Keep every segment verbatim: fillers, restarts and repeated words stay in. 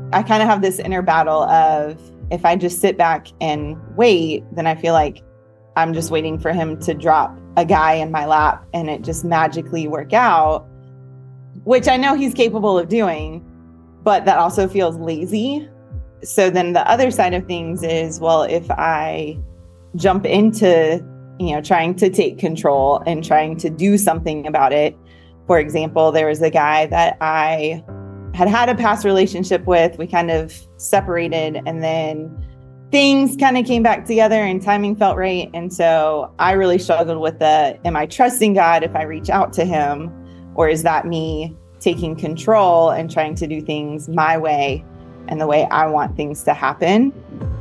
I kind of have this inner battle of if I just sit back and wait, then I feel like I'm just waiting for him to drop a guy in my lap and it just magically work out, which I know he's capable of doing, but that also feels lazy. So then the other side of things is, well, if I jump into, you know, trying to take control and trying to do something about it. For example, there was a guy that I had had a past relationship with. We kind of separated and then things kind of came back together and timing felt right. And so I really struggled with the, am I trusting God if I reach out to him? Or is that me taking control and trying to do things my way and the way I want things to happen?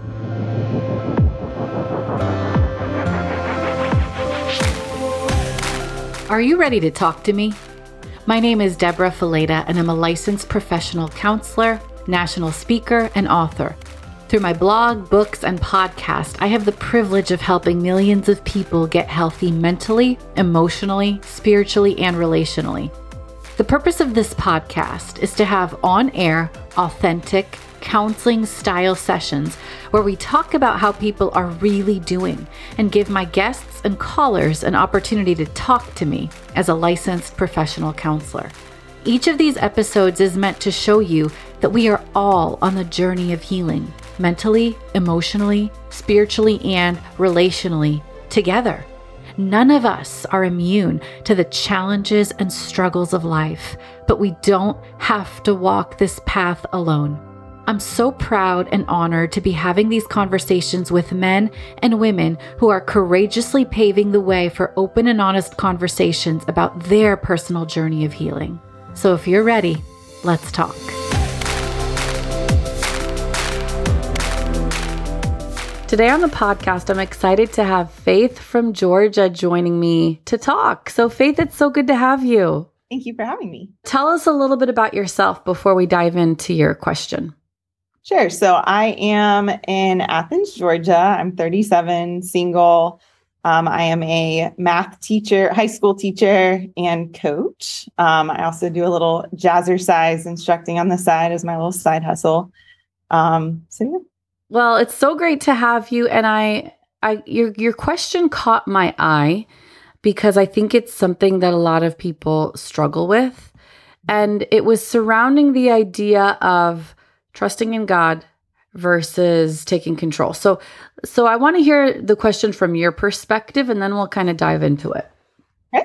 Are you ready to talk to me? My name is Deborah Fileta, and I'm a licensed professional counselor, national speaker, and author. Through my blog, books, and podcast, I have the privilege of helping millions of people get healthy mentally, emotionally, spiritually, and relationally. The purpose of this podcast is to have on-air, authentic, counseling-style sessions where we talk about how people are really doing and give my guests and callers an opportunity to talk to me as a licensed professional counselor. Each of these episodes is meant to show you that we are all on the journey of healing, mentally, emotionally, spiritually, and relationally together. None of us are immune to the challenges and struggles of life, but we don't have to walk this path alone. I'm so proud and honored to be having these conversations with men and women who are courageously paving the way for open and honest conversations about their personal journey of healing. So if you're ready, let's talk. Today on the podcast, I'm excited to have Faith from Georgia joining me to talk. So Faith, it's so good to have you. Thank you for having me. Tell us a little bit about yourself before we dive into your question. Sure. So I am in Athens, Georgia. I'm thirty-seven, single. Um, I am a math teacher, high school teacher, and coach. Um, I also do a little jazzercise instructing on the side as my little side hustle. Um, so yeah. Well, it's so great to have you. And I, I, your your question caught my eye because I think it's something that a lot of people struggle with, and it was surrounding the idea of trusting in God versus taking control. So, so I want to hear the question from your perspective, and then we'll kind of dive into it. Okay.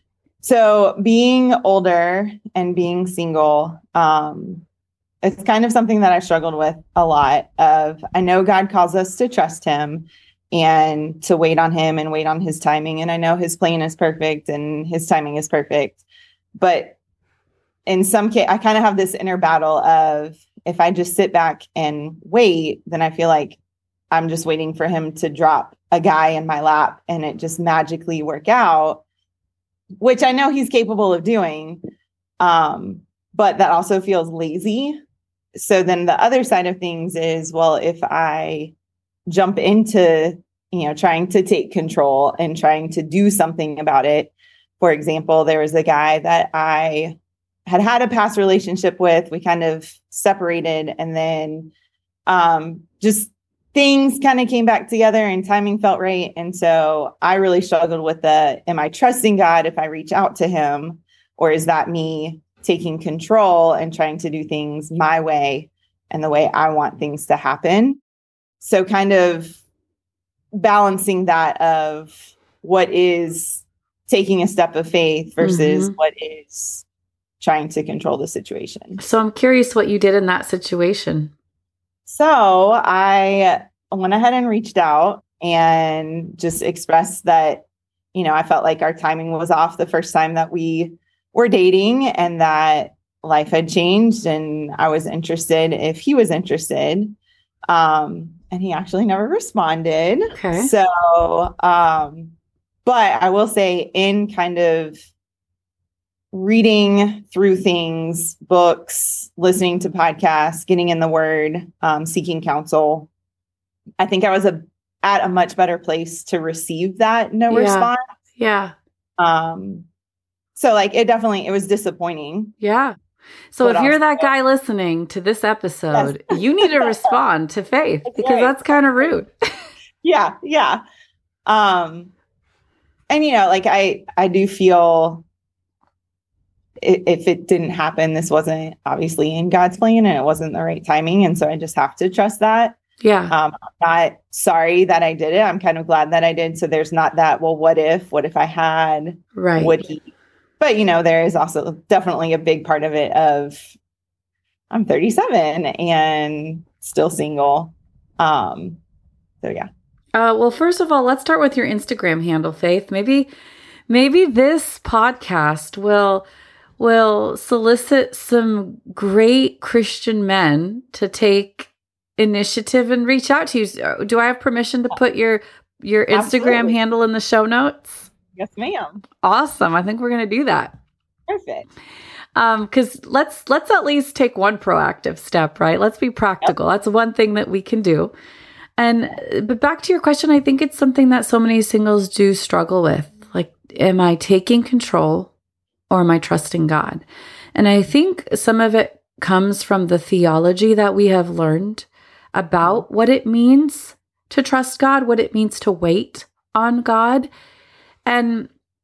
So being older and being single, um, it's kind of something that I struggled with a lot of, I know God calls us to trust him and to wait on him and wait on his timing. And I know his plan is perfect and his timing is perfect. But in some case, I kind of have this inner battle of, if I just sit back and wait, then I feel like I'm just waiting for him to drop a guy in my lap and it just magically work out, which I know he's capable of doing. Um, but that also feels lazy. So then the other side of things is, well, if I jump into, you know, trying to take control and trying to do something about it. For example, there was a guy that I had had a past relationship with. We kind of separated and then um, just things kind of came back together and timing felt right. And so I really struggled with the, am I trusting God if I reach out to him? Or is that me taking control and trying to do things my way and the way I want things to happen? So kind of balancing that of what is taking a step of faith versus mm-hmm. what is trying to control the situation. So I'm curious what you did in that situation. So I went ahead and reached out and just expressed that, you know, I felt like our timing was off the first time that we were dating and that life had changed and I was interested if he was interested. Um, and he actually never responded. Okay. So, um, but I will say in kind of reading through things, books, listening to podcasts, getting in the word, um, seeking counsel, I think I was a, at a much better place to receive that no yeah. response. Yeah. Um, so like, it definitely, it was disappointing. Yeah. So But if you're also- that guy listening to this episode, Yes. you need to respond to Faith That's because right. that's kind of rude. Yeah, yeah. Um, and you know, like I, I do feel i- if it didn't happen, this wasn't obviously in God's plan and it wasn't the right timing. And so I just have to trust that. Yeah. Um, I'm not sorry that I did it. I'm kind of glad that I did. So there's not that, well, what if, what if I had, Right. would he, but you know, there is also definitely a big part of it of I'm thirty-seven and still single. Um, so yeah. Uh, well, first of all, let's start with your Instagram handle, Faith. Maybe, maybe this podcast will will solicit some great Christian men to take initiative and reach out to you. Do I have permission to put your your Instagram Absolutely. handle in the show notes? Yes, ma'am. Awesome. I think we're going to do that. Perfect. Um, because let's let's at least take one proactive step, right? Let's be practical. Yep. That's one thing that we can do. And but back to your question, I think it's something that so many singles do struggle with. Like, am I taking control or am I trusting God? And I think some of it comes from the theology that we have learned about what it means to trust God, what it means to wait on God. And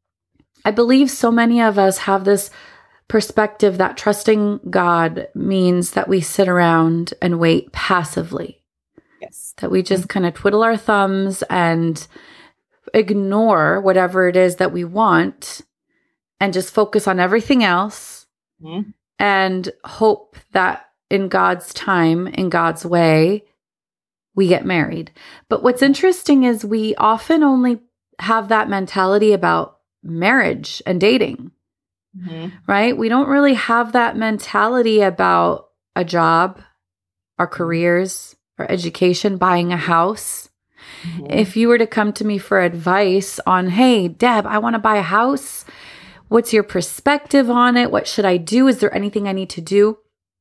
I believe so many of us have this perspective that trusting God means that we sit around and wait passively. Yes. That we just kind of twiddle our thumbs and ignore whatever it is that we want and just focus on everything else Mm-hmm. and hope that in God's time, in God's way, we get married. But what's interesting is we often only have that mentality about marriage and dating, Mm-hmm. right? We don't really have that mentality about a job, our careers, our education, buying a house. Mm-hmm. If you were to come to me for advice on, hey, Deb, I want to buy a house. What's your perspective on it? What should I do? Is there anything I need to do?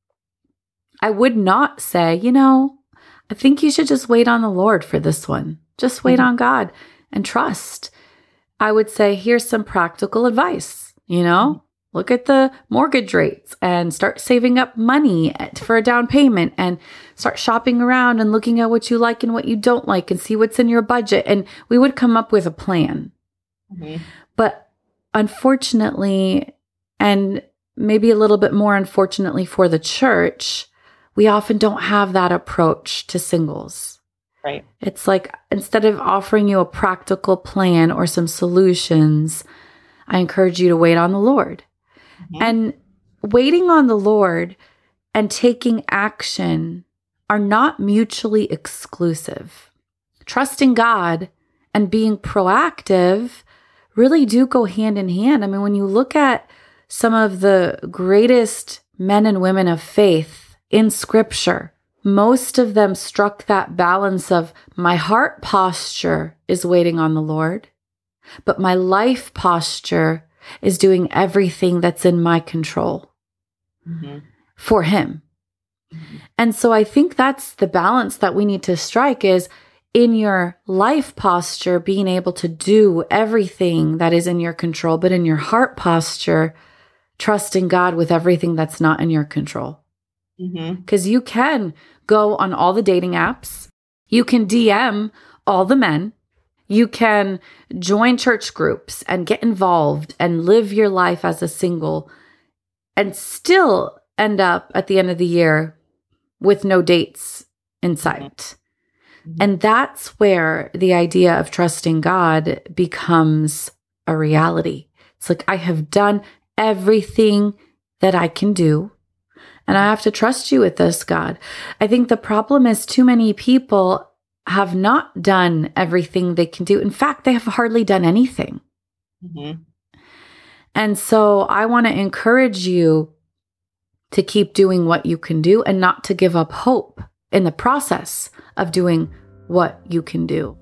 I would not say, you know, I think you should just wait on the Lord for this one. Just wait Mm-hmm. on God and trust. I would say, here's some practical advice, you know? Look at the mortgage rates and start saving up money for a down payment and start shopping around and looking at what you like and what you don't like and see what's in your budget. And we would come up with a plan. Mm-hmm. But unfortunately, and maybe a little bit more unfortunately for the church, we often don't have that approach to singles. Right. It's like instead of offering you a practical plan or some solutions, I encourage you to wait on the Lord. Mm-hmm. And waiting on the Lord and taking action are not mutually exclusive. Trusting God and being proactive really do go hand in hand. I mean, when you look at some of the greatest men and women of faith in Scripture, most of them struck that balance of my heart posture is waiting on the Lord, but my life posture is doing everything that's in my control Mm-hmm. for Him. Mm-hmm. And so I think that's the balance that we need to strike is in your life posture, being able to do everything that is in your control, but in your heart posture, trusting God with everything that's not in your control. Mm-hmm. Because you can go on all the dating apps. You can D M all the men. You can join church groups and get involved and live your life as a single and still end up at the end of the year with no dates in sight. Mm-hmm. And that's where the idea of trusting God becomes a reality. It's like, I have done everything that I can do, and I have to trust you with this, God. I think the problem is too many people have not done everything they can do. In fact, they have hardly done anything. Mm-hmm. And so I want to encourage you to keep doing what you can do and not to give up hope in the process of doing what you can do.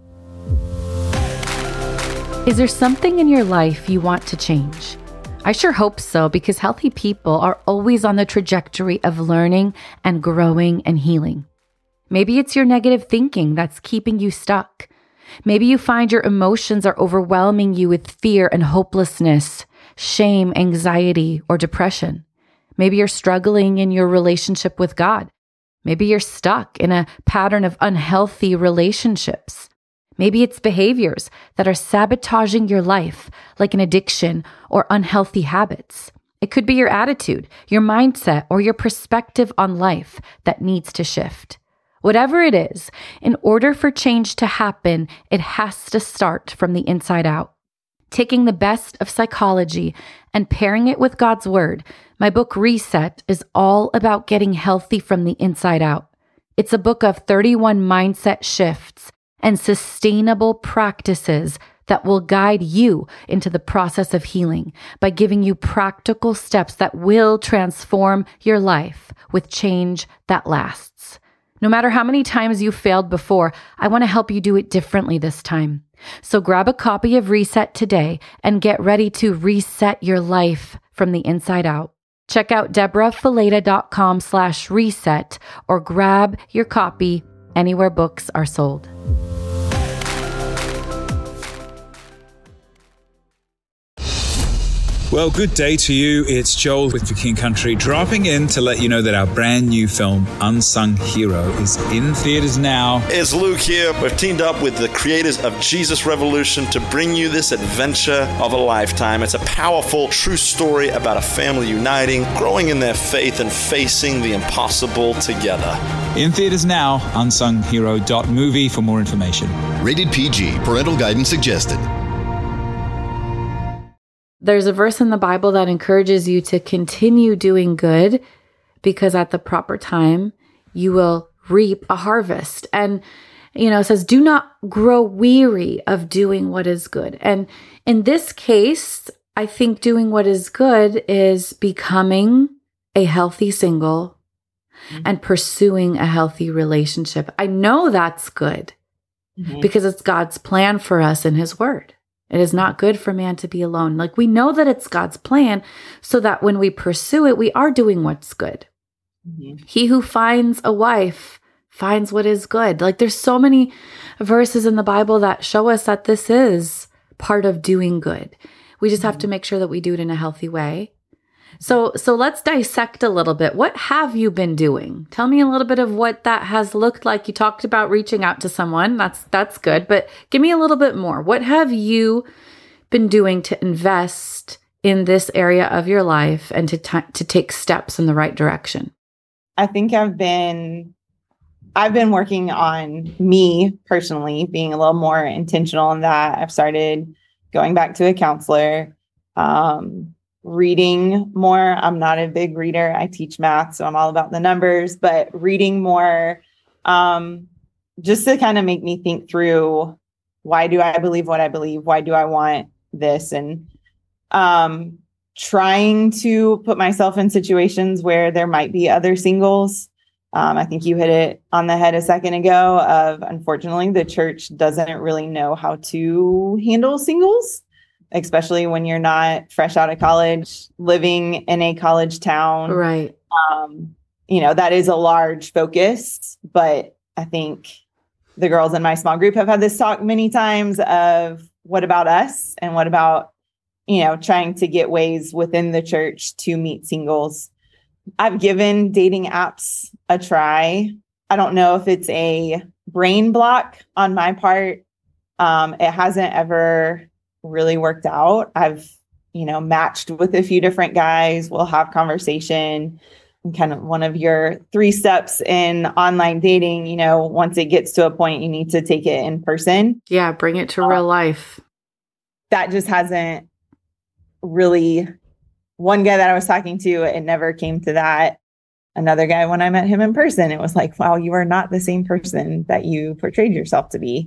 Is there something in your life you want to change? I sure hope so, because healthy people are always on the trajectory of learning and growing and healing. Maybe it's your negative thinking that's keeping you stuck. Maybe you find your emotions are overwhelming you with fear and hopelessness, shame, anxiety, or depression. Maybe you're struggling in your relationship with God. Maybe you're stuck in a pattern of unhealthy relationships. Maybe it's behaviors that are sabotaging your life, like an addiction or unhealthy habits. It could be your attitude, your mindset, or your perspective on life that needs to shift. Whatever it is, in order for change to happen, it has to start from the inside out. Taking the best of psychology and pairing it with God's word, my book Reset is all about getting healthy from the inside out. It's a book of thirty-one mindset shifts and sustainable practices that will guide you into the process of healing by giving you practical steps that will transform your life with change that lasts. No matter how many times you failed before, I want to help you do it differently this time. So grab a copy of Reset today and get ready to reset your life from the inside out. Check out deborahfileta.com slash reset or grab your copy anywhere books are sold. Well, good day to you. It's Joel with For King Country, dropping in to let you know that our brand new film, Unsung Hero, is in theaters now. It's Luke here. We've teamed up with the creators of Jesus Revolution to bring you this adventure of a lifetime. It's a powerful, true story about a family uniting, growing in their faith, and facing the impossible together. In theaters now, unsung hero dot movie for more information. Rated P G. Parental guidance suggested. There's a verse in the Bible that encourages you to continue doing good because at the proper time, you will reap a harvest. And, you know, it says, do not grow weary of doing what is good. And in this case, I think doing what is good is becoming a healthy single mm-hmm. and pursuing a healthy relationship. I know that's good mm-hmm. because it's God's plan for us in His Word. It is not good for man to be alone. Like, we know that it's God's plan so that when we pursue it, we are doing what's good. Mm-hmm. He who finds a wife finds what is good. Like, there's so many verses in the Bible that show us that this is part of doing good. We just mm-hmm. have to make sure that we do it in a healthy way. So, so let's dissect a little bit. What have you been doing? Tell me a little bit of what that has looked like. You talked about reaching out to someone. That's, that's good, but give me a little bit more. What have you been doing to invest in this area of your life and to, t- to take steps in the right direction? I think I've been, I've been working on me personally, being a little more intentional in that. I've started going back to a counselor, um, reading more. I'm not a big reader. I teach math, so I'm all about the numbers, but reading more, um, just to kind of make me think through, why do I believe what I believe? Why do I want this? And um, trying to put myself in situations where there might be other singles. Um, I think you hit it on the head a second ago of, unfortunately, the church doesn't really know how to handle singles, especially when you're not fresh out of college, living in a college town. Right. Um, you know, that is a large focus, but I think the girls in my small group have had this talk many times of, what about us? And what about, you know, trying to get ways within the church to meet singles. I've given dating apps a try. I don't know if it's a brain block on my part. Um, it hasn't ever really worked out. I've, you know, matched with a few different guys. We'll have conversation. And kind of one of your three steps in online dating, you know, once it gets to a point, you need to take it in person. Yeah, bring it to um, real life. That just hasn't really, one guy that I was talking to, it never came to that. Another guy, when I met him in person, it was like, wow, you are not the same person that you portrayed yourself to be.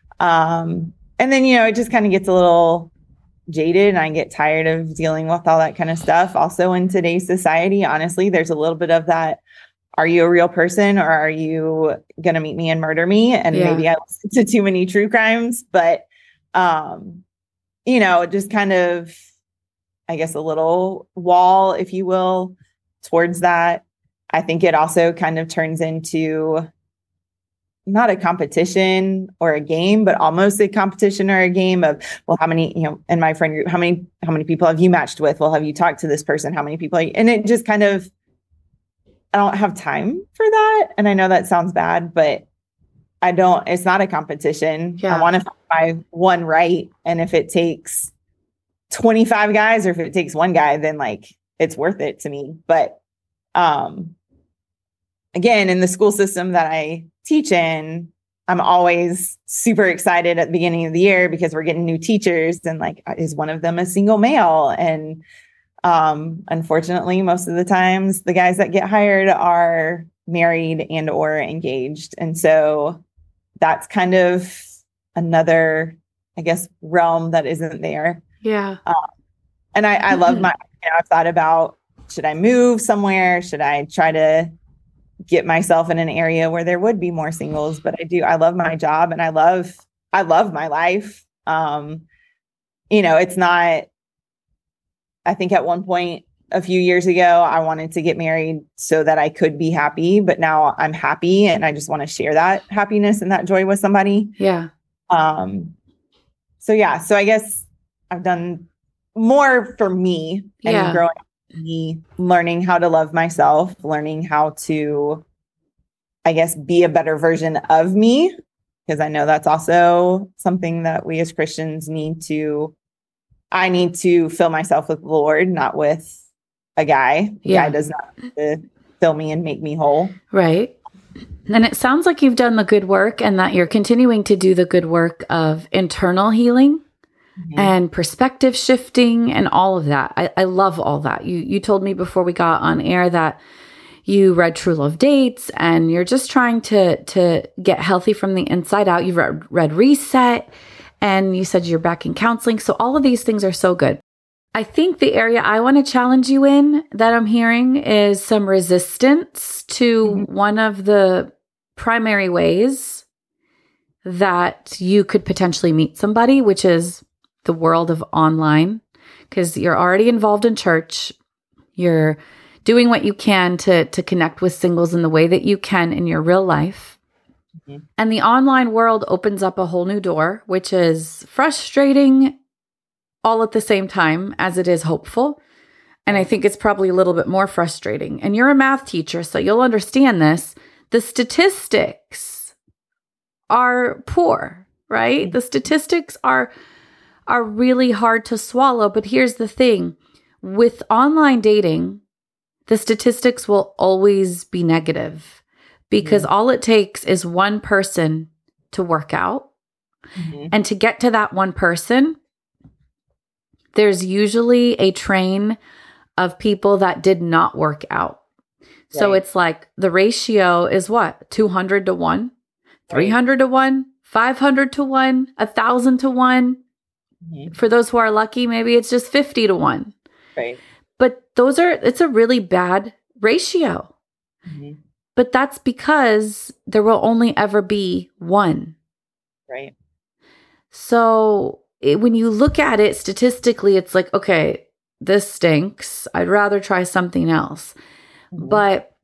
Um, And then, you know, it just kind of gets a little jaded and I get tired of dealing with all that kind of stuff. Also, in today's society, honestly, there's a little bit of that. Are you a real person or are you going to meet me and murder me? And yeah. maybe I listen to too many true crimes, but, um, you know, just kind of, I guess, a little wall, if you will, towards that. I think it also kind of turns into not a competition or a game, but almost a competition or a game of, well, how many, you know, in my friend group, how many, how many people have you matched with? Well, have you talked to this person? How many people? And it just kind of, I don't have time for that. And I know that sounds bad, but I don't, it's not a competition. Yeah. I want to find my one right. And if it takes twenty-five guys or if it takes one guy, then like it's worth it to me. But, um, again, in the school system that I teach in, I'm always super excited at the beginning of the year because we're getting new teachers and like, is one of them a single male? And um, unfortunately, most of the times the guys that get hired are married and or engaged. And so that's kind of another, I guess, realm that isn't there. Yeah. Um, and I, I love my, you know, I've thought about, should I move somewhere? Should I try to get myself in an area where there would be more singles? But I do, I love my job and I love, I love my life. Um, you know, it's not, I think at one point a few years ago, I wanted to get married so that I could be happy, but now I'm happy and I just want to share that happiness and that joy with somebody. Yeah. Um, so yeah, so I guess I've done more for me and yeah. growing me, learning how to love myself, learning how to, I guess, be a better version of me, because I know that's also something that we as Christians need to, I need to fill myself with the Lord, not with a guy. The yeah. guy does not have to fill me and make me whole. Right. And it sounds like you've done the good work and that you're continuing to do the good work of internal healing. Mm-hmm. And perspective shifting and all of that. I, I love all that. You you told me before we got on air that you read True Love Dates and you're just trying to to get healthy from the inside out. You've read, read Reset and you said you're back in counseling. So all of these things are so good. I think the area I want to challenge you in that I'm hearing is some resistance to mm-hmm. one of the primary ways that you could potentially meet somebody, which is the world of online, because you're already involved in church. You're doing what you can to, to connect with singles in the way that you can in your real life. Mm-hmm. And the online world opens up a whole new door, which is frustrating all at the same time as it is hopeful. And I think it's probably a little bit more frustrating. And you're a math teacher, so you'll understand this. The statistics are poor, right? Mm-hmm. The statistics are are really hard to swallow. But here's the thing. With online dating, the statistics will always be negative because mm-hmm. all it takes is one person to work out. Mm-hmm. And to get to that one person, there's usually a train of people that did not work out. Right. So it's like the ratio is what? two hundred to one, three hundred to one, five hundred to one, one thousand to one. Mm-hmm. For those who are lucky, maybe it's just fifty to one. Right. But those are, it's a really bad ratio. Mm-hmm. But that's because there will only ever be one. Right. So it, when you look at it statistically, it's like, okay, this stinks. I'd rather try something else. Mm-hmm. But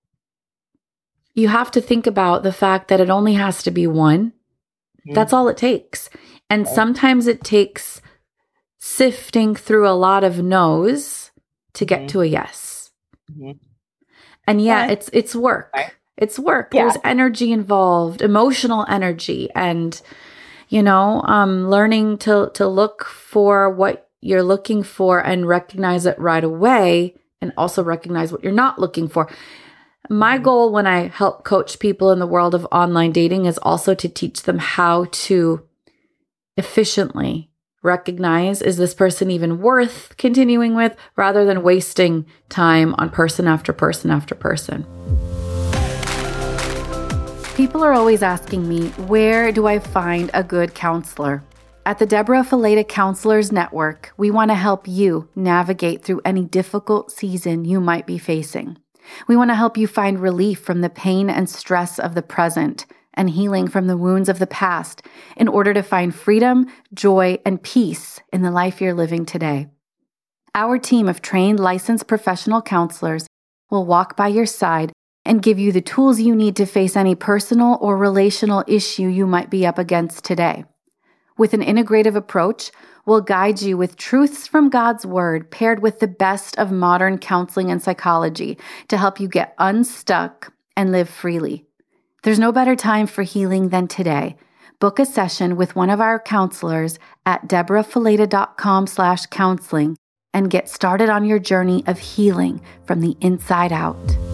you have to think about the fact that it only has to be one. Mm-hmm. That's all it takes. And okay. sometimes it takes sifting through a lot of no's to get mm-hmm. to a yes. Mm-hmm. And yeah, okay. it's it's work. Okay. It's work. Yeah. There's energy involved, emotional energy, and you know, um, learning to to look for what you're looking for and recognize it right away, and also recognize what you're not looking for. My mm-hmm. goal when I help coach people in the world of online dating is also to teach them how to efficiently recognize, is this person even worth continuing with, rather than wasting time on person after person after person. People are always asking me, where do I find a good counselor? At the Deborah Fileta Counselors Network, we want to help you navigate through any difficult season you might be facing. We want to help you find relief from the pain and stress of the present and healing from the wounds of the past in order to find freedom, joy, and peace in the life you're living today. Our team of trained licensed professional counselors will walk by your side and give you the tools you need to face any personal or relational issue you might be up against today. With an integrative approach, we'll guide you with truths from God's Word paired with the best of modern counseling and psychology to help you get unstuck and live freely. There's no better time for healing than today. Book a session with one of our counselors at deborahfileta.com slash counseling and get started on your journey of healing from the inside out.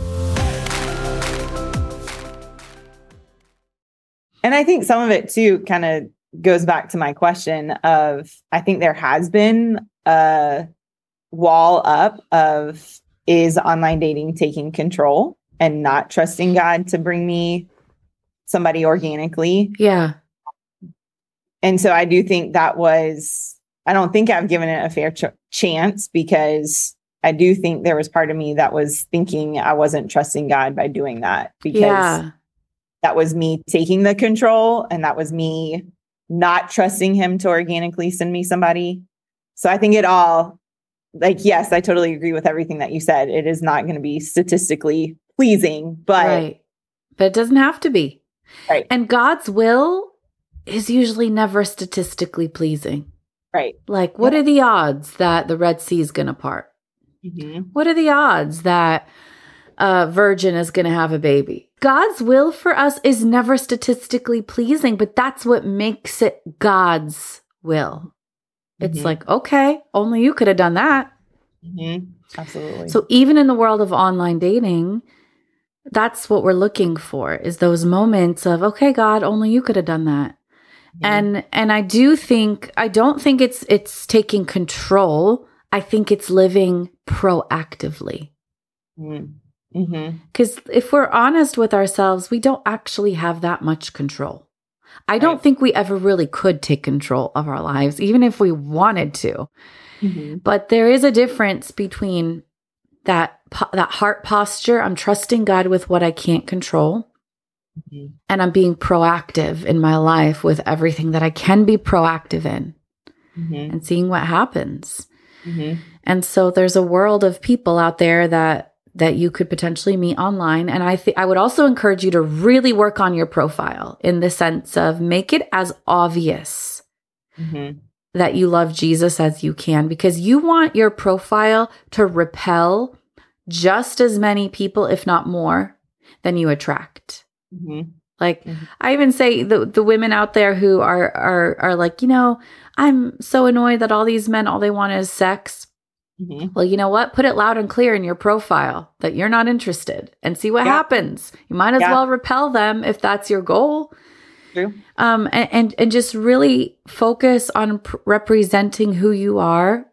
And I think some of it too kind of goes back to my question of, I think there has been a wall up of, is online dating taking control and not trusting God to bring me somebody organically? Yeah. And so I do think that was, I don't think I've given it a fair ch- chance because I do think there was part of me that was thinking I wasn't trusting God by doing that, because Yeah. that was me taking the control and that was me not trusting him to organically send me somebody. So I think it all, like, yes, I totally agree with everything that you said. It is not going to be statistically pleasing, but Right. But it doesn't have to be. Right. And God's will is usually never statistically pleasing. Right. Like, what Yeah. are the odds that the Red Sea is going to part? Mm-hmm. What are the odds that a virgin is going to have a baby? God's will for us is never statistically pleasing, but that's what makes it God's will. It's Mhm. like, okay, only you could have done that. Mm-hmm. Absolutely. So even in the world of online dating, that's what we're looking for, is those moments of, okay, God, only you could have done that. Mhm. And and I do think, I don't think it's it's taking control. I think it's living proactively. Mm-hmm. Mm-hmm. Because if we're honest with ourselves, we don't actually have that much control. I don't Right. think we ever really could take control of our lives, even if we wanted to. Mm-hmm. But there is a difference between that po- that heart posture. I'm trusting God with what I can't control. Mm-hmm. And I'm being proactive in my life with everything that I can be proactive in, Mm-hmm. and seeing what happens. Mm-hmm. And so there's a world of people out there that that you could potentially meet online. And I think I would also encourage you to really work on your profile in the sense of make it as obvious Mm-hmm. that you love Jesus as you can, because you want your profile to repel just as many people, if not more, than you attract. Mm-hmm. Like, Mhm. I even say the the women out there who are are are like, you know, I'm so annoyed that all these men, all they want is sex. Mm-hmm. Well, you know what? Put it loud and clear in your profile that you're not interested and see what Yeah. happens. You might as Yeah. well repel them if that's your goal. True. Um, and, and, and just really focus on pr- representing who you are,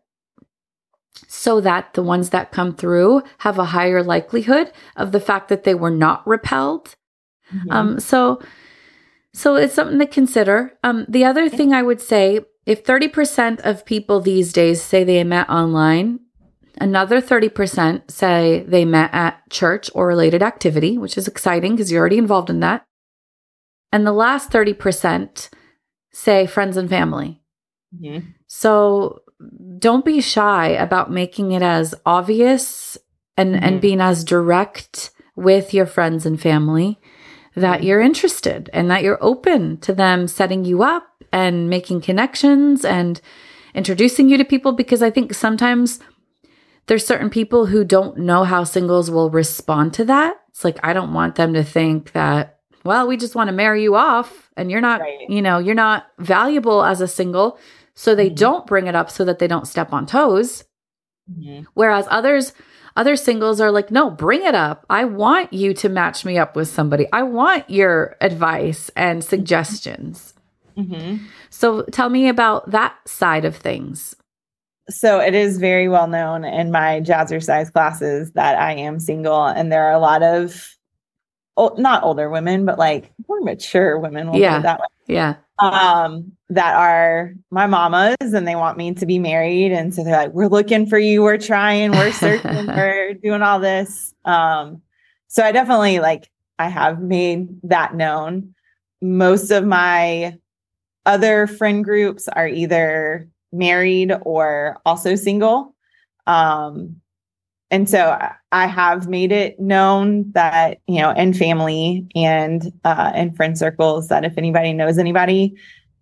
so that the ones that come through have a higher likelihood of the fact that they were not repelled. Mm-hmm. Um, so, so it's something to consider. Um, the other thing I would say, if thirty percent of people these days say they met online, another thirty percent say they met at church or related activity, which is exciting because you're already involved in that. And the last thirty percent say friends and family. Mm-hmm. So don't be shy about making it as obvious and, Mhm. and being as direct with your friends and family that Mhm. you're interested and that you're open to them setting you up and making connections and introducing you to people. Because I think sometimes there's certain people who don't know how singles will respond to that. It's like, I don't want them to think that, well, we just want to marry you off and you're not, Right. you know, you're not valuable as a single. So they Mhm. don't bring it up so that they don't step on toes. Mm-hmm. Whereas others, other singles are like, no, bring it up. I want you to match me up with somebody. I want your advice and suggestions. Mm-hmm. So tell me about that side of things. So it is very well known in my jazzercise classes that I am single, and there are a lot of, oh, not older women, but like more mature women, we'll Yeah. put it that way, Yeah. um, that are my mamas, and they want me to be married. And so they're like, we're looking for you. We're trying, we're searching, we're doing all this. Um, so I definitely like, I have made that known. Most of my other friend groups are either married or also single. Um, and so I- I have made it known that, you know, in family and uh, in friend circles, that if anybody knows anybody,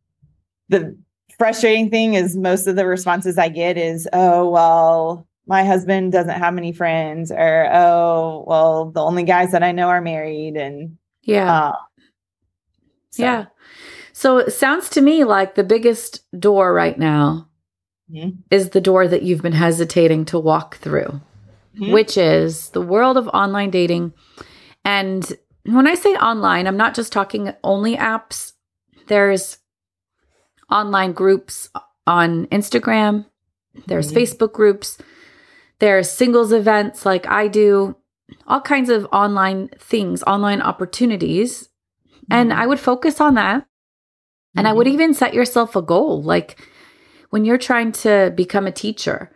the frustrating thing is most of the responses I get is, oh, well, my husband doesn't have many friends, or, oh, well, the only guys that I know are married. And Yeah. uh, so. Yeah. So it sounds to me like the biggest door right now Mhm. is the door that you've been hesitating to walk through, Mhm. which is the world of online dating. And when I say online, I'm not just talking only apps. There's online groups on Instagram. There's Mhm. Facebook groups. There's singles events like I do, all kinds of online things, online opportunities. And Mhm. I would focus on that. And I would Mhm. even set yourself a goal. Like when you're trying to become a teacher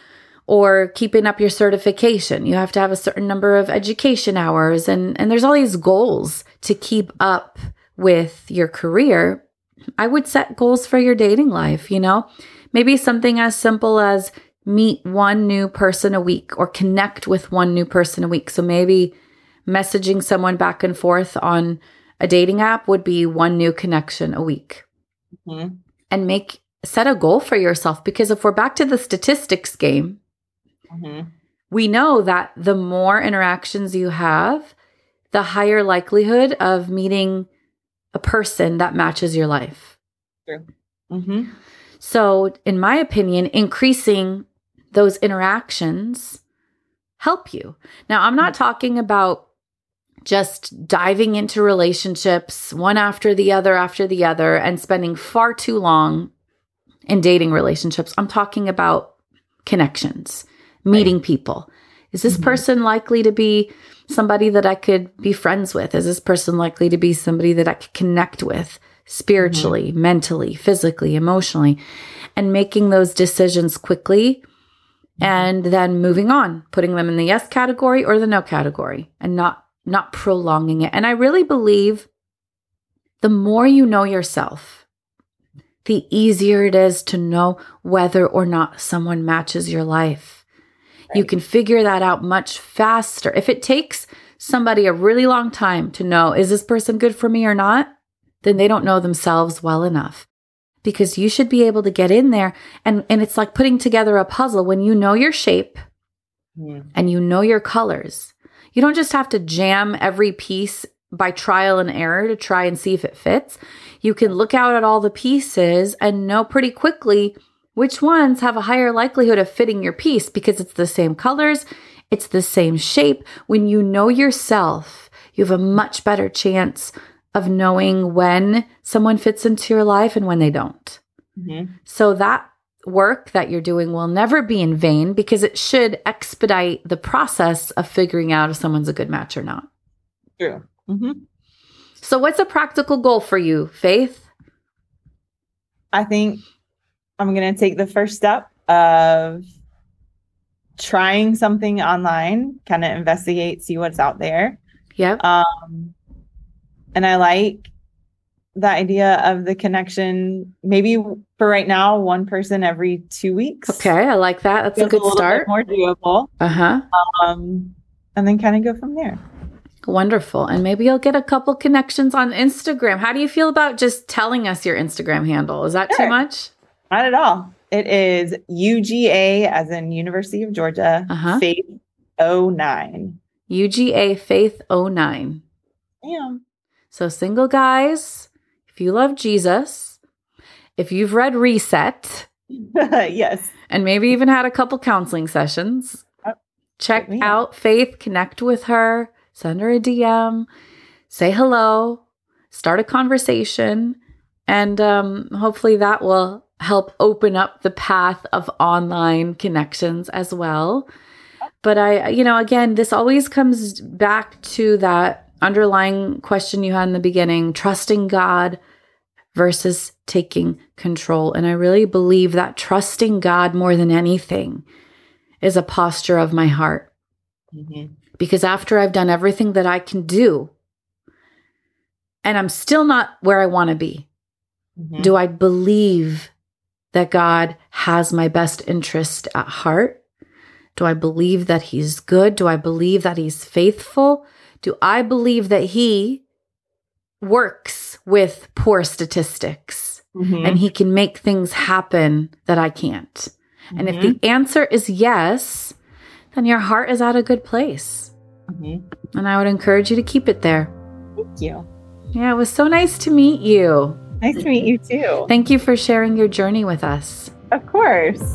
or keeping up your certification, you have to have a certain number of education hours. And, and there's all these goals to keep up with your career. I would set goals for your dating life, you know, maybe something as simple as meet one new person a week or connect with one new person a week. So maybe messaging someone back and forth on a dating app would be one new connection a week. Mhm. And make set a goal for yourself, because if we're back to the statistics game, Mhm. we know that the more interactions you have, the higher likelihood of meeting a person that matches your life. True. Mhm. So, in my opinion, increasing those interactions help you. Now, I'm not talking about just diving into relationships one after the other after the other and spending far too long in dating relationships. I'm talking about connections, meeting right. people. Is this mm-hmm. person likely to be somebody that I could be friends with? Is this person likely to be somebody that I could connect with spiritually, mm-hmm. mentally, physically, emotionally? And making those decisions quickly mm-hmm. and then moving on, putting them in the yes category or the no category, and not not prolonging it. And I really believe the more you know yourself, the easier it is to know whether or not someone matches your life. Right. You can figure that out much faster. If it takes somebody a really long time to know, is this person good for me or not? Then they don't know themselves well enough. Because you should be able to get in there. And, and it's like putting together a puzzle. When you know your shape mm. and you know your colors, you don't just have to jam every piece by trial and error to try and see if it fits. You can look out at all the pieces and know pretty quickly which ones have a higher likelihood of fitting your piece, because it's the same colors, it's the same shape. When you know yourself, you have a much better chance of knowing when someone fits into your life and when they don't. Mm-hmm. So that work that you're doing will never be in vain, because it should expedite the process of figuring out if someone's a good match or not. True. Mm-hmm. So what's a practical goal for you, Faith? I think I'm going to take the first step of trying something online, kind of investigate, see what's out there. Yep. Um, and I like the idea of the connection, maybe for right now, one person every two weeks. Okay, I like that. That's a good a start. More doable. Uh-huh. Um, and then kind of go from there. Wonderful. And maybe you'll get a couple connections on Instagram. How do you feel about just telling us your Instagram handle? Is that sure. too much? Not at all. It is U G A, as in University of Georgia, uh-huh. Faith oh nine. U G A Faith oh nine. Damn. So single guys, if you love Jesus, if you've read Reset, yes, and maybe even had a couple counseling sessions, oh, check out Faith, connect with her, send her a D M, say hello, start a conversation, and um, hopefully that will help open up the path of online connections as well. But I, you know, again, this always comes back to that underlying question you had in the beginning, trusting God versus taking control. And I really believe that trusting God more than anything is a posture of my heart. Mm-hmm. Because after I've done everything that I can do, and I'm still not where I want to be, mm-hmm. do I believe that God has my best interest at heart? Do I believe that he's good? Do I believe that he's faithful? Do I believe that he works with poor statistics mm-hmm. and he can make things happen that I can't? Mm-hmm. And if the answer is yes, then your heart is at a good place. Mm-hmm. And I would encourage you to keep it there. Thank you. Yeah, it was so nice to meet you. Nice to meet you too. Thank you for sharing your journey with us. Of course.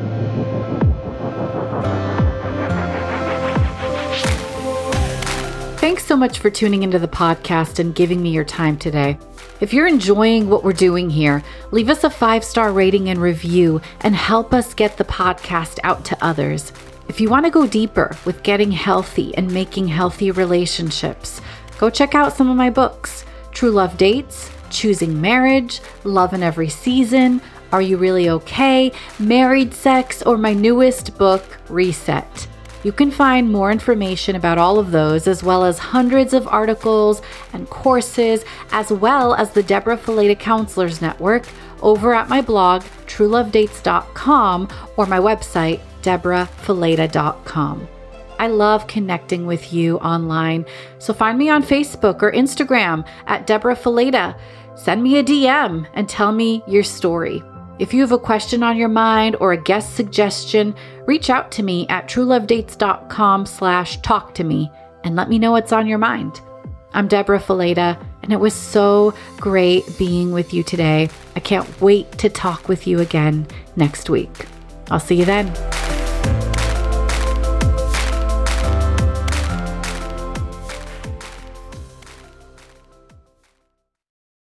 Thanks so much for tuning into the podcast and giving me your time today. If you're enjoying what we're doing here, leave us a five-star rating and review and help us get the podcast out to others. If you want to go deeper with getting healthy and making healthy relationships, go check out some of my books, True Love Dates, Choosing Marriage, Love in Every Season, Are You Really Okay, Married Sex, or my newest book, Reset. You can find more information about all of those, as well as hundreds of articles and courses, as well as the Deborah Fileta Counselors Network, over at my blog, true love dates dot com, or my website, deborah fileta dot com. I love connecting with you online, so find me on Facebook or Instagram at Deborah Fileta. Send me a D M and tell me your story. If you have a question on your mind or a guest suggestion, reach out to me at true love dates dot com slash talk to me and let me know what's on your mind. I'm Deborah Fileta, and it was so great being with you today. I can't wait to talk with you again next week. I'll see you then.